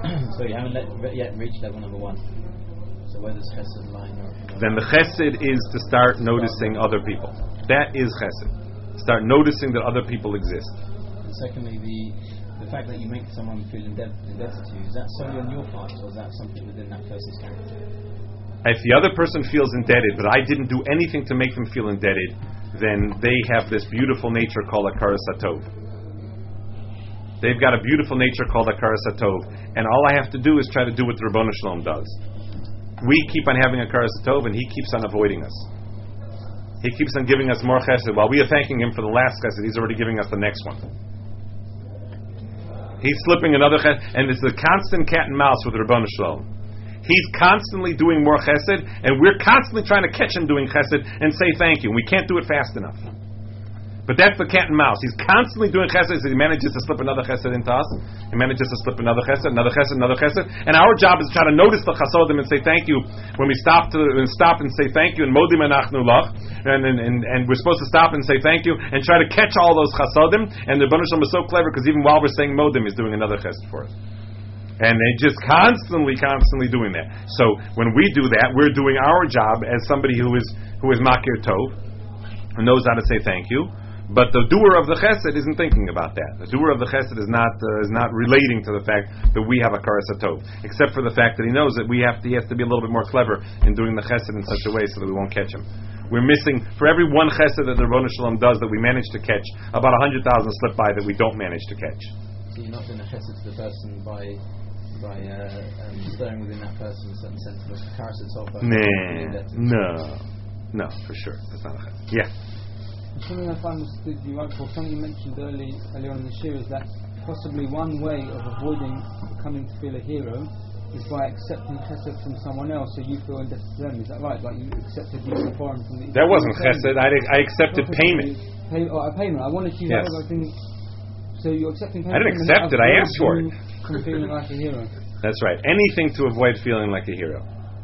number one. So where does Chesed lie in your opinion? Then the Chesed is to start noticing other people. That is Chesed. Start noticing that other people exist. And secondly, the fact that you make someone feel indebted to you, is that solely on your part, or is that something within that person's character? If the other person feels indebted, but I didn't do anything to make them feel indebted, then they have this beautiful nature called Hakaras Hatov. They've got a beautiful nature called Hakaras Hatov, and all I have to do is try to do what the Ribbono Shel Olam does. We keep on having Hakaras Hatov, and he keeps on avoiding us. He keeps on giving us more chesed. While we are thanking him for the last chesed, he's already giving us the next one. He's slipping another chesed, and it's a constant cat and mouse with Ribbono Shel Olam. He's constantly doing more chesed, and we're constantly trying to catch him doing chesed and say thank you. We can't do it fast enough. But that's the cat and mouse. He's constantly doing chesed, so he manages to slip another chesed into us. He manages to slip another chesed, another chesed, another chesed. And our job is to try to notice the chasodim and say thank you when we stop and say thank you and modim anachnu lach. And we're supposed to stop and say thank you and try to catch all those chasodim. And the Ribbono Shel Olam is so clever because even while we're saying modim, he's doing another chesed for us. And they just constantly doing that. So when we do that, we're doing our job as somebody who is makir tov, who knows how to say thank you. But the doer of the chesed isn't thinking about that. The doer of the chesed is not relating to the fact that we have a Hakaras Hatov, except for the fact that he knows that he has to be a little bit more clever in doing the chesed in such a way so that we won't catch him. We're missing, for every one chesed that the Ribbono Shel Olam does that we manage to catch, about 100,000 slip by that we don't manage to catch. So you're not doing a chesed to the person by stirring within that person a certain sense of Hakaras Hatov. No, for sure. That's not a chesed. Yeah. Something I understood you right for, something you mentioned earlier on in the show, is that possibly one way of avoiding coming to feel a hero is by accepting chesed from someone else, so you feel indebted to them. Is that right? Like you accepted using foreign from the. That wasn't chesed. I accepted payment. Payment. I wanted you. Yes. So you're accepting payment. I didn't accept it. I asked for it. From feeling like a hero. That's right. Anything to avoid feeling like a hero.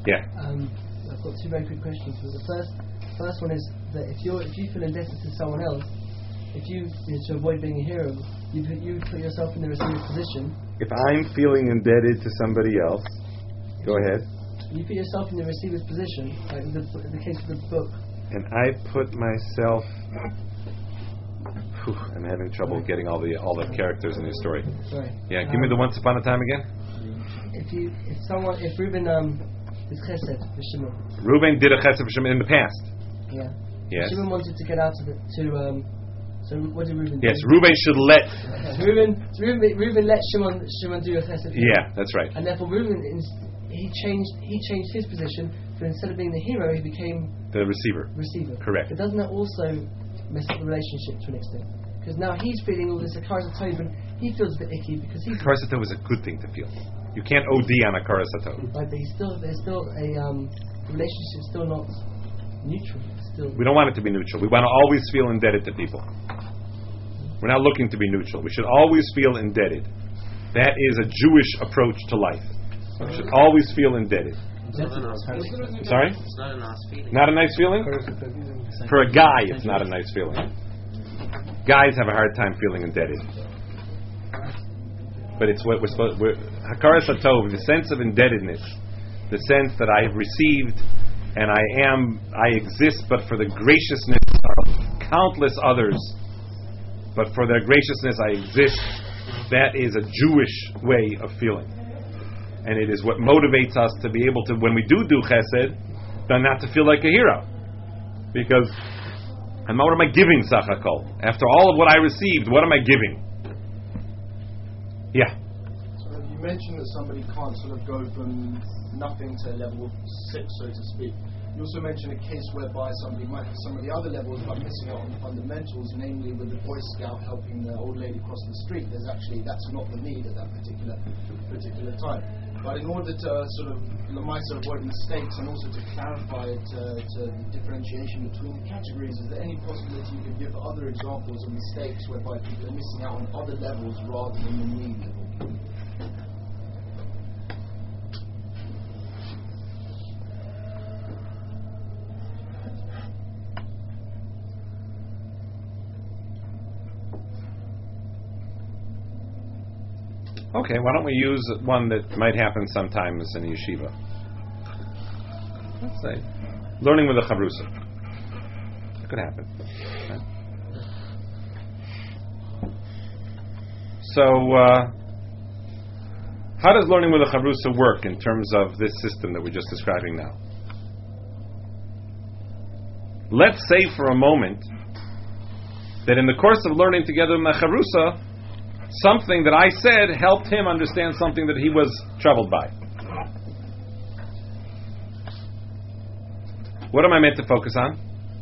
Yeah. I've got two very quick questions. So the first one is that if you feel indebted to someone else, if you to avoid being a hero, you put yourself in the receiver's position. If I'm feeling indebted to somebody else, go ahead. You put yourself in the receiver's position, like in the case of the book. And I put myself. I'm having trouble getting all the characters in your story. Sorry. Yeah, give me the once upon a time again. If Reuben did chesed for Shimon. Reuben did a chesed for Shimon in the past. Yeah. Yes. Shimon wanted to get out of it so what did Reuben do? Yes, Reuben should let. Reuben let Shimon do a chesed. Yeah, that's right. And therefore Reuben he changed his position. So instead of being the hero, he became the receiver. Correct. But doesn't that also mess up the relationship to an extent? Because now he's feeling all this Akaras Hatov, and he feels a bit icky because he's. Akaras Hatov is a good thing to feel. You can't OD on Akaras Hatov. Right, but there's still a relationship still not neutral. We don't want it to be neutral. We want to always feel indebted to people. We're not looking to be neutral. We should always feel indebted. That is a Jewish approach to life. We should always feel indebted. Sorry? It's not a nice feeling. Not a nice feeling? For a guy, it's not a nice feeling. Guys have a hard time feeling indebted. But it's what we're supposed to... Hakaras Hatov, the sense of indebtedness, the sense that I have received and I exist but for the graciousness of countless others, but for their graciousness I exist, that is a Jewish way of feeling. And it is what motivates us to be able to, when we do chesed, then not to feel like a hero. Because, and what am I giving, Sachakol? After all of what I received, what am I giving? Yeah. So you mentioned that somebody can't sort of go from nothing to level 6, so to speak. You also mentioned a case whereby somebody might have some of the other levels but missing out on the fundamentals, namely with the Boy Scout helping the old lady cross the street. That's not the need at that particular time. But in order to sort of avoid mistakes and also to clarify to the differentiation between the categories, is there any possibility you could give other examples of mistakes whereby people are missing out on other levels rather than the need level? Okay, why don't we use one that might happen sometimes in a yeshiva? Let's say, learning with a chavrusa. It could happen. Okay. So, how does learning with a chavrusa work in terms of this system that we're just describing now? Let's say for a moment that in the course of learning together with my chavrusa, something that I said helped him understand something that he was troubled by. What am I meant to focus on?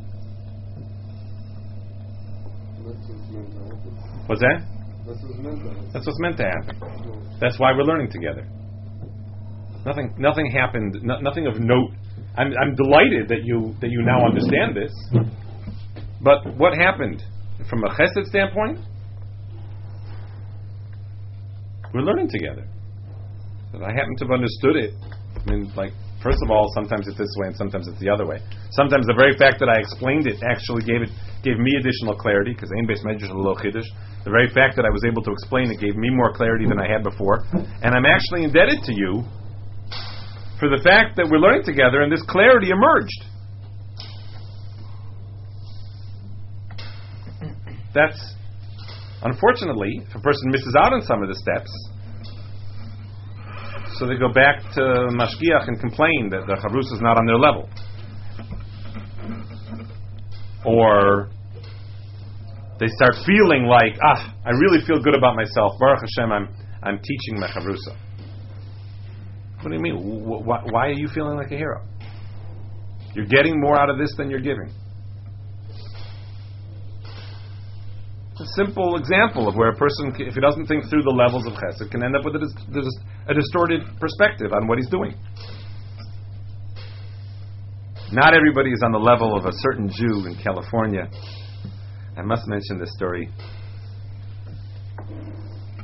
What's that? That's what's meant to happen. That's why we're learning together. Nothing happened. Nothing of note. I'm delighted that you now understand this. But what happened from a chesed standpoint? We're learning together. But I happen to have understood it. I mean, first of all, sometimes it's this way and sometimes it's the other way. Sometimes the very fact that I explained it actually gave me additional clarity, because Ein Beis Medrash Lo Chiddush. The very fact that I was able to explain it gave me more clarity than I had before. And I'm actually indebted to you for the fact that we're learning together and this clarity emerged. That's, unfortunately, if a person misses out on some of the steps, so they go back to Mashgiach and complain that the Chavrusa is not on their level. Or they start feeling like, I really feel good about myself. Baruch Hashem, I'm teaching my Chavrusa. What do you mean? Why are you feeling like a hero? You're getting more out of this than you're giving. A simple example of where a person, if he doesn't think through the levels of chesed, can end up with a distorted perspective on what he's doing. Not everybody is on the level of a certain Jew in California. I must mention this story.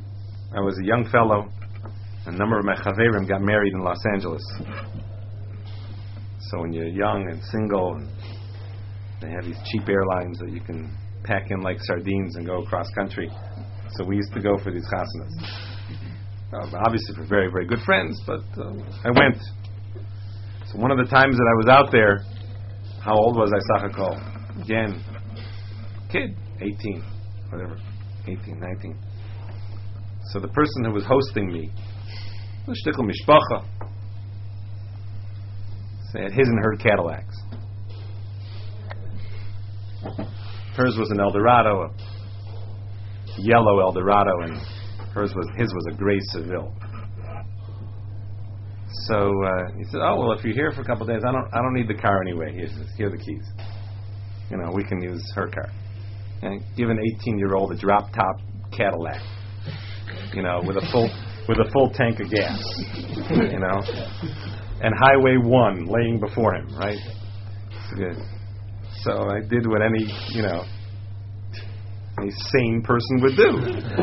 I was a young fellow. A number of my chaverim got married in Los Angeles. So when you're young and single, and they have these cheap airlines that you can pack in like sardines and go across country. So we used to go for these chasanas. Obviously for very, very good friends, but I went. So one of the times that I was out there, how old was I, Sachakol? Again, kid, 18, whatever, 18, 19. So the person who was hosting me, shtickle mishpacha, they had his and her Cadillacs. Hers was an Eldorado, a yellow Eldorado, and his was a gray Seville. So he said, "Oh well, if you're here for a couple of days, I don't need the car anyway. Here are the keys. We can use her car." And give an 18-year-old a drop top Cadillac, with a full tank of gas, and Highway 1 laying before him, right? So I did what any sane person would do.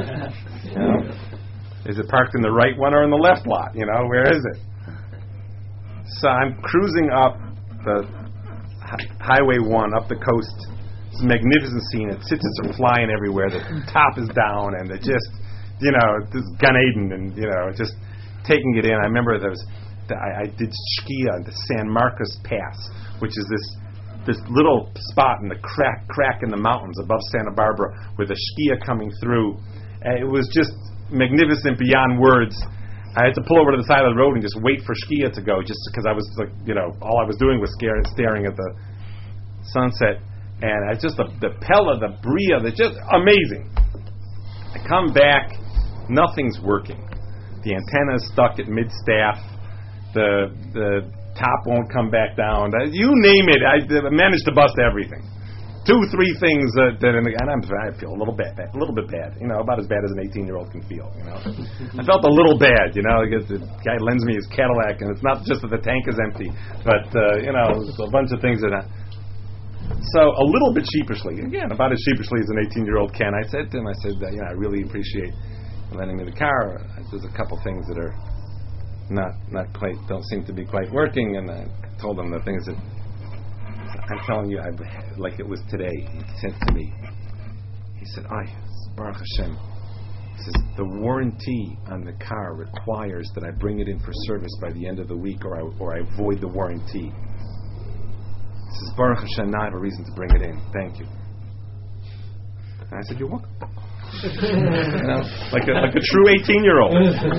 Is it parked in the right one or in the left lot? Where is it? So I'm cruising up the Highway 1 up the coast. It's a magnificent scene. Tzitzits are flying everywhere. The top is down, and they're just, this Gan Eden, and just taking it in. I remember I did Shkia at the San Marcos Pass, which is this little spot in the crack in the mountains above Santa Barbara with a Shkia coming through. And it was just magnificent beyond words. I had to pull over to the side of the road and just wait for Shkia to go, just because I was all I was doing was staring at the sunset. And I just the Pella, the Bria, they're just amazing. I come back, nothing's working. The antenna's stuck at mid-staff. The top won't come back down. You name it, I managed to bust everything. 2-3 things and I feel a little bit bad, about as bad as an 18-year-old can feel. I felt a little bad. The guy lends me his Cadillac, and it's not just that the tank is empty, but there's a bunch of things that. So a little bit sheepishly, again, about as sheepishly as an 18-year-old can, I said to him, I really appreciate lending me the car. There's a couple things that are not quite, don't seem to be quite working, and I told him the things that I'm telling you, like it was today. He said to me, he said, Baruch Hashem, he says, the warranty on the car requires that I bring it in for service by the end of the week, or I void the warranty. He says, Baruch Hashem, now I have a reason to bring it in. Thank you. And I said, you're welcome. Like a true 18-year-old.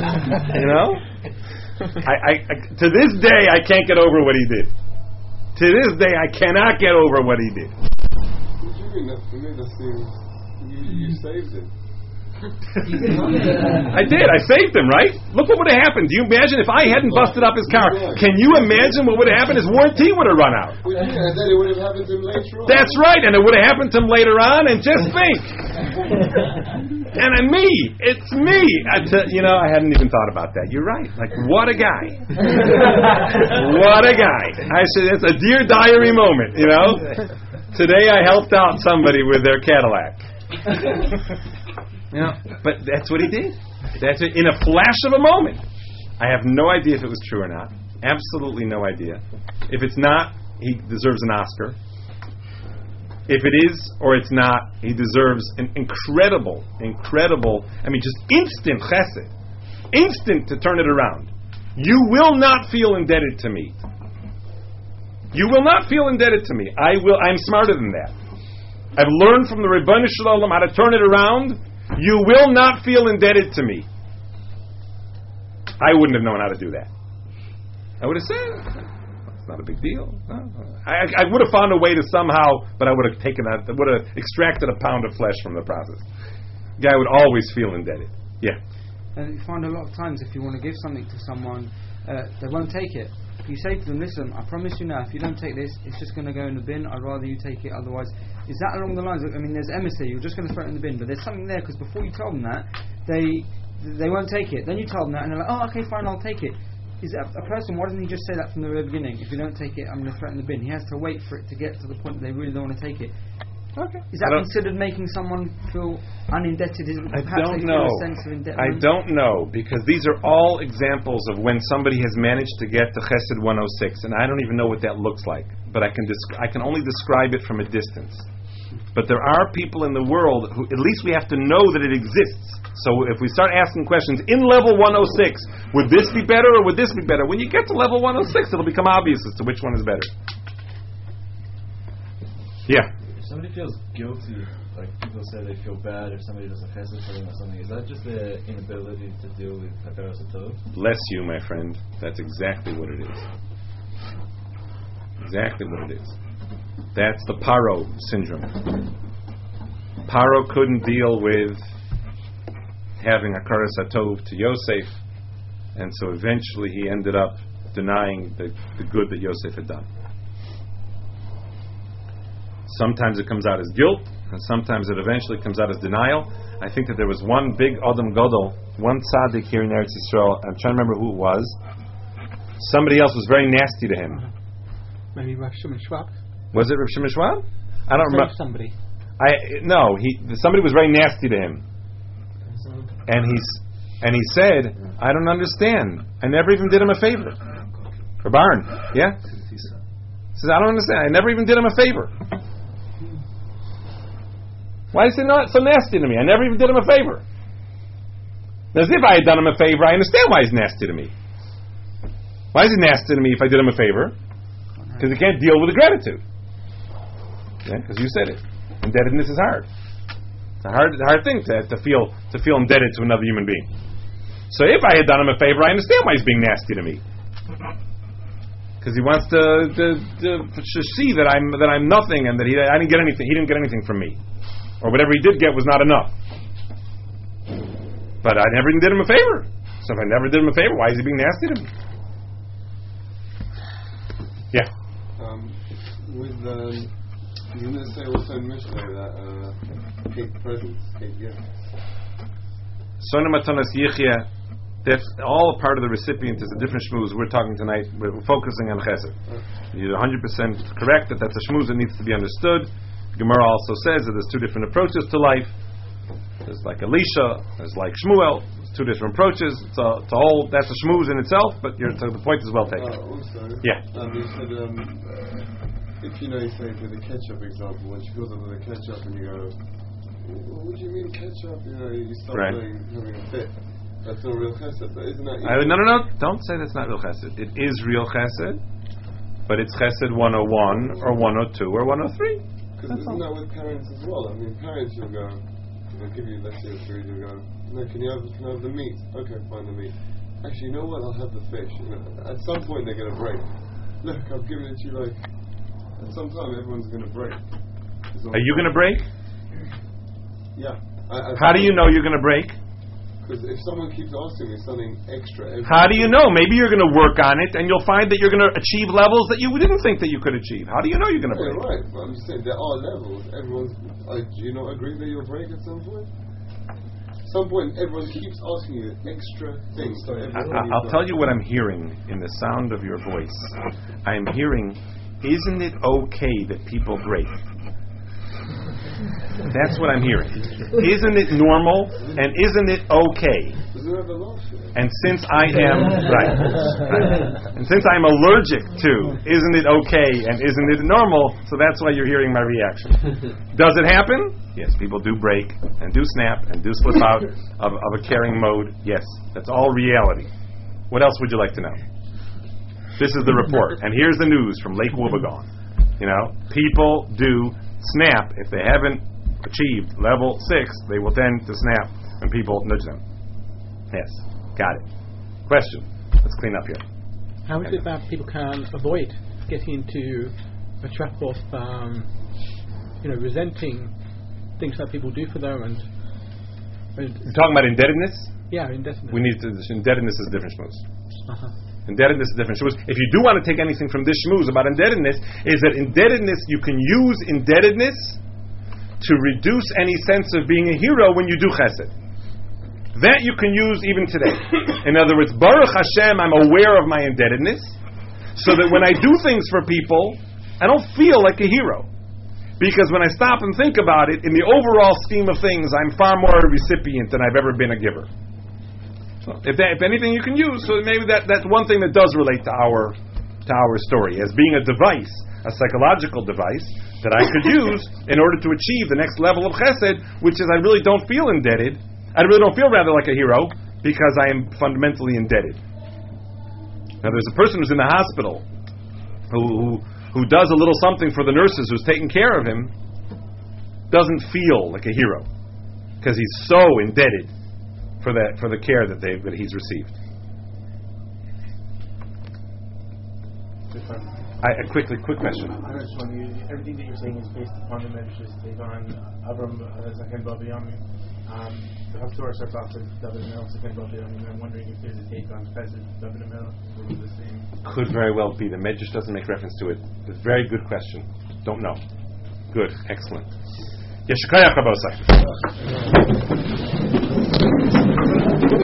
I to this day I can't get over what he did. To this day I cannot get over what he did. What do you mean? To me that seems you saved him. I did. I saved him, right? Look what would have happened. Do you imagine if I hadn't busted up his car? Can you imagine what would have happened? His warranty would have run out. Well, yeah, and then it would have happened to him later on. That's right, and it would have happened to him later on. And just think, and it's me. I hadn't even thought about that. You're right. Like, what a guy! What a guy! I said it's a Dear Diary moment. Today I helped out somebody with their Cadillac. But that's what he did. That's it. In a flash of a moment. I have no idea if it was true or not. Absolutely no idea. If it's not, he deserves an Oscar. If it is or it's not, he deserves an incredible, just instant chesed. Instant to turn it around. You will not feel indebted to me. You will not feel indebted to me. I'm smarter than that. I've learned from the Rebbeinu Shalom how to turn it around. You will not feel indebted to me. I wouldn't have known how to do that. I would have said, it's not a big deal. I would have found a way to somehow, but I would have extracted a pound of flesh from the process. The guy would always feel indebted. Yeah. And you find a lot of times if you want to give something to someone, they won't take it. You say to them, listen, I promise you now, if you don't take this, it's just going to go in the bin. I'd rather you take it, otherwise. Is that along the lines of, there's emissary, you're just going to throw it in the bin, but there's something there, because before you tell them that, they won't take it. Then you tell them that, and they're like, oh, okay, fine, I'll take it. Is that a person, why doesn't he just say that from the very beginning? If you don't take it, I'm going to throw it in the bin. He has to wait for it to get to the point that they really don't want to take it. Okay. Is that considered making someone feel unindebted? I don't know. A sense of indebtedness? I don't know, because these are all examples of when somebody has managed to get to Chesed 106, and I don't even know what that looks like. But I can only describe it from a distance. But there are people in the world who, at least we have to know that it exists. So if we start asking questions, in level 106, would this be better or would this be better? When you get to level 106, it'll become obvious as to which one is better. Yeah. If somebody feels guilty, like people say they feel bad if somebody does a chesed for them or something, is that just their inability to deal with Hakaras HaTov? Bless you, my friend. That's exactly what it is. Exactly what it is. That's the Paro syndrome. Paro couldn't deal with having Hakaras HaTov to Yosef, and so eventually he ended up denying the good that Yosef had done. Sometimes it comes out as guilt, and sometimes it eventually comes out as denial. I think that there was one big Adam Gadol, one tzaddik here in Eretz Yisrael. I'm trying to remember who it was. Somebody else was very nasty to him. Maybe Rav Shimon Schwab. Was it Rav Shimon Schwab? I don't remember. Somebody. Somebody was very nasty to him, and he said, "I don't understand. I never even did him a favor." Barn, yeah. He says, "I don't understand. I never even did him a favor. Why is he not so nasty to me? I never even did him a favor." As if I had done him a favor, I understand why he's nasty to me. Why is he nasty to me if I did him a favor? Because he can't deal with the gratitude. Yeah, because you said it. Indebtedness is hard. It's a hard thing to feel indebted to another human being. So if I had done him a favor, I understand why he's being nasty to me. Because he wants to see that I'm nothing and that I didn't get anything. He didn't get anything from me, or whatever he did get was not enough. But I never even did him a favor. So if I never did him a favor, why is he being nasty to me? Yeah. You didn't say also in Mishnah that cake presents, cake gifts. Sona Matanas Yichya, that's all a part of the recipient is a different shmooze. We're talking tonight, we're focusing on chesed. You're 100% correct that that's a shmooze that needs to be understood. Gemara also says that there's two different approaches to life. There's like Elisha, there's like Shmuel. There's two different approaches. It's a whole, that's a shmooze in itself, but the point is well taken. Also, yeah. You said, if you say for the ketchup example, when she goes up with the ketchup and you go, what do you mean ketchup? You start having a fit. That's not real chesed, but isn't that... No. Don't say that's not real chesed. It is real chesed, but it's chesed 101 or 102 or 103. Because isn't that with parents as well? I mean, parents will go, they'll give you, let's say, food, you'll go, no, can I have the meat? Okay, fine, the meat. Actually, you know what? I'll have the fish. At some point they're going to break. Look, I've given it to you at some time everyone's going to break. Are you going to break? Yeah. How do you know you're going to break? Because if someone keeps asking me something extra... How do you know? Maybe you're going to work on it and you'll find that you're going to achieve levels that you didn't think that you could achieve. How do you know you're going to break? Yeah, right. But I'm just saying, there are levels. Do you not agree that you'll break at some point? At some point, everyone keeps asking you extra things. I'll tell you what I'm hearing in the sound of your voice. I'm hearing, isn't it okay that people break? That's what I'm hearing. Isn't it normal and isn't it okay? And since I am and since I'm allergic to isn't it okay and isn't it normal, so that's why you're hearing my reaction. Does it happen? Yes, people do break and do snap and do slip out of a caring mode. Yes, that's all reality. What else would you like to know? This is the report, and here's the news from Lake Wobegon. People do snap. If they haven't achieved level 6, they will tend to snap when people nudge them. Yes, got it. Question. Let's clean up here. How is it that people can avoid getting into a trap of resenting things that people do for them? And you're talking about indebtedness? Yeah, indebtedness. Indebtedness is a different schmooze. Indebtedness is different. If you do want to take anything from this shmooze about indebtedness, is that indebtedness, you can use indebtedness to reduce any sense of being a hero when you do chesed. That you can use even today. In other words, Baruch Hashem, I'm aware of my indebtedness, so that when I do things for people, I don't feel like a hero. Because when I stop and think about it, in the overall scheme of things, I'm far more a recipient than I've ever been a giver. So if anything you can use, so maybe that's one thing that does relate to our story, as being a device, a psychological device that I could use in order to achieve the next level of chesed, which is I really don't feel indebted. I really don't feel rather like a hero because I am fundamentally indebted. Now there's a person who's in the hospital who does a little something for the nurses who's taking care of him, doesn't feel like a hero because he's so indebted for the care that he's received. A quick question. I just want you, everything that you're saying is based upon the Medrash Tevan Avram Zaken Babi Yamin. The Haftorah starts off with David Amel Zaken Babi Yamin. I'm wondering if there's a take on Chesed David Amel or the same. Could very well be. The Medrash doesn't make reference to it. It's a very good question. Don't know. Good. Excellent. Yeshikayach Rabosai.